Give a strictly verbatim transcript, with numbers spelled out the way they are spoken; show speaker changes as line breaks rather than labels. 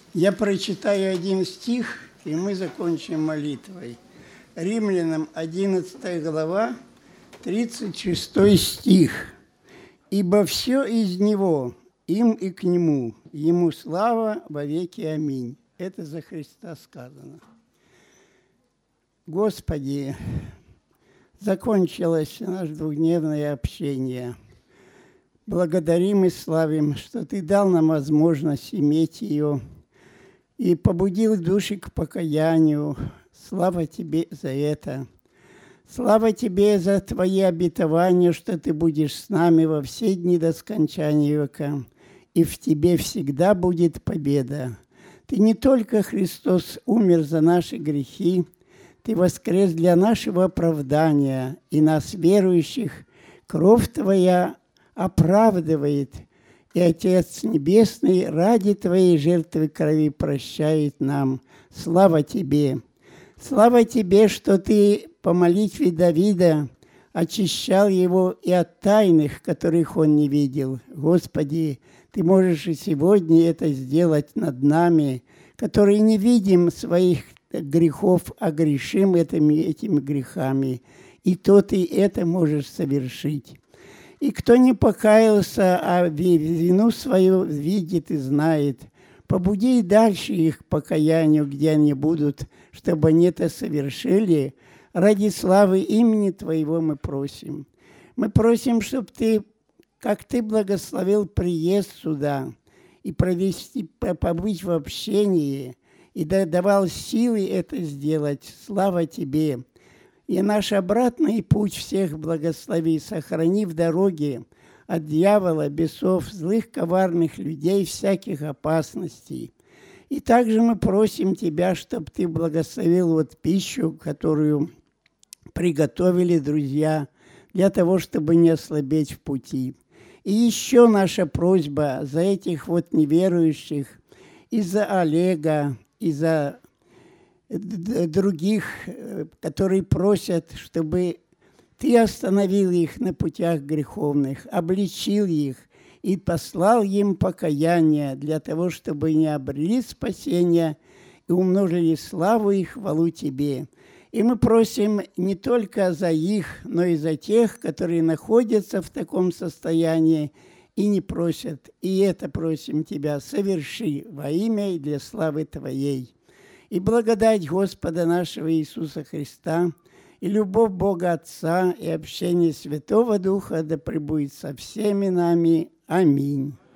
Я прочитаю один стих, и мы закончим молитвой. Римлянам одиннадцатая глава, тридцать шестой стих. «Ибо все из Него, им и к Нему, Ему слава во веки. Аминь». Это за Христа сказано. Господи, закончилось наше двухдневное общение. Благодарим и славим, что Ты дал нам возможность иметь ее и побудил души к покаянию. Слава Тебе за это. Слава Тебе за Твои обетования, что Ты будешь с нами во все дни до скончания века, и в Тебе всегда будет победа. Ты не только, Христос, умер за наши грехи, Ты воскрес для нашего оправдания, и нас, верующих, кровь Твоя оправдывает, и Отец Небесный ради Твоей жертвы крови прощает нам. Слава Тебе! Слава Тебе, что Ты по молитве Давида очищал его и от тайных, которых он не видел. Господи, Ты можешь и сегодня это сделать над нами, которые не видим своих грехов, а грешим этими, этими грехами. И то Ты это можешь совершить. И кто не покаялся, а вину свою видит и знает, побуди дальше их к покаянию, где они будут, чтобы они это совершили. Ради славы имени Твоего мы просим. Мы просим, чтобы Ты, как Ты благословил приезд сюда и провести, побыть в общении, и давал силы это сделать. Слава Тебе! И наш обратный путь всех благослови, сохрани в дороге от дьявола, бесов, злых, коварных людей, всяких опасностей. И также мы просим Тебя, чтобы Ты благословил вот пищу, которую приготовили друзья, для того, чтобы не ослабеть в пути. И еще наша просьба за этих вот неверующих, и за Олега, и за других, которые просят, чтобы Ты остановил их на путях греховных, обличил их и послал им покаяние для того, чтобы не обрели спасения и умножили славу и хвалу Тебе. И мы просим не только за их, но и за тех, которые находятся в таком состоянии и не просят. И это просим Тебя, соверши во имя и для славы Твоей. И благодать Господа нашего Иисуса Христа, и любовь Бога Отца, и общение Святого Духа да пребудет со всеми нами. Аминь.